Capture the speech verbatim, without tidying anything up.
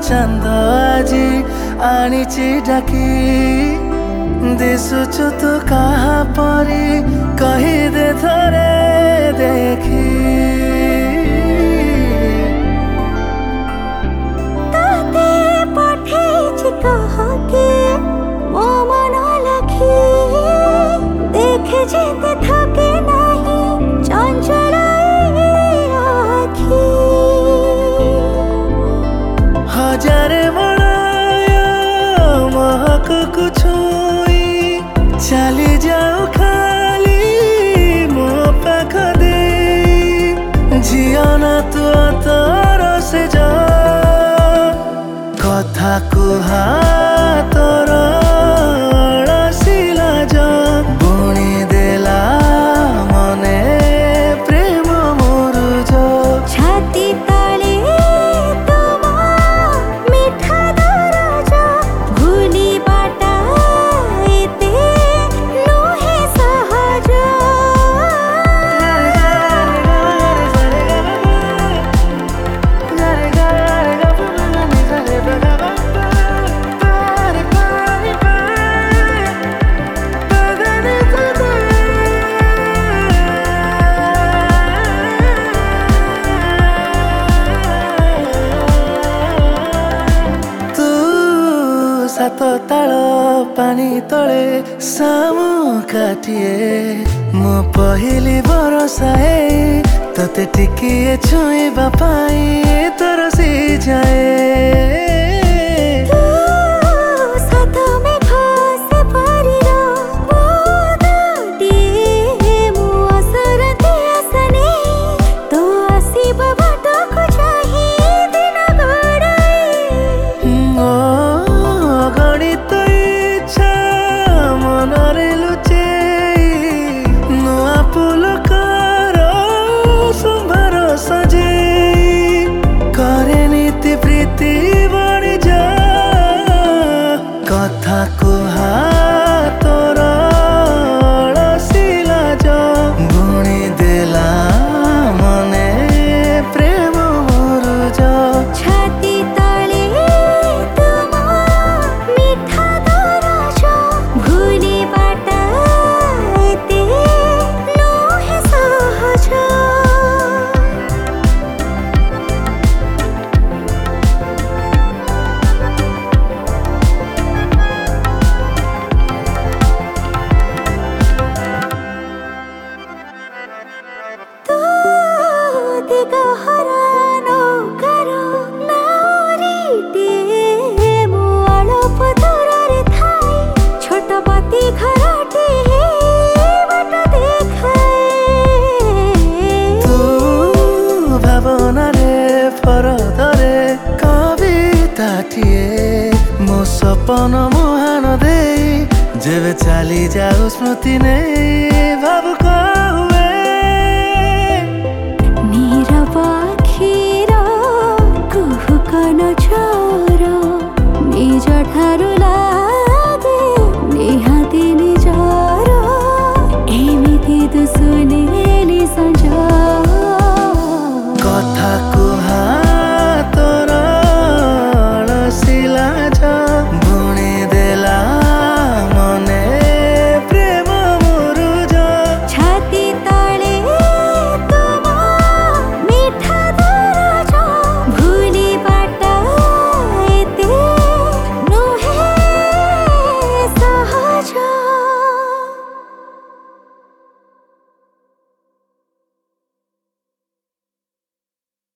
चांद आजी आनीची डाकी दिशुचु तू कहा परी कही दे थरे देखी ताते पठेछि कहके मो मन लखी देखे जेते थके नाही चंचल आखी हजारे बड़ाया महक कुछ चली जाओ खाली मो पाख दे जियाना तू तोर से जा कथा कुहा तोर अड़सिला जा बुणी देला मने प्रेम मुरुज छाती ताले तुम मिठा दरज भूली बाटा एते नुहे सहज सात ताल पानी तले सामु काटिए मो पहली बरसाए तते टिकिए छुईबा पाई तरसी जाए कथा कुहा तोर अड़सिला जा बुणी देला मने प्रेम मुरुज छाती ताले तुम मिठा दरज भूली बाटा एते नुहे सहज मो सपन मुहान दे जेबे चली जाऊ स्मृति ने भाव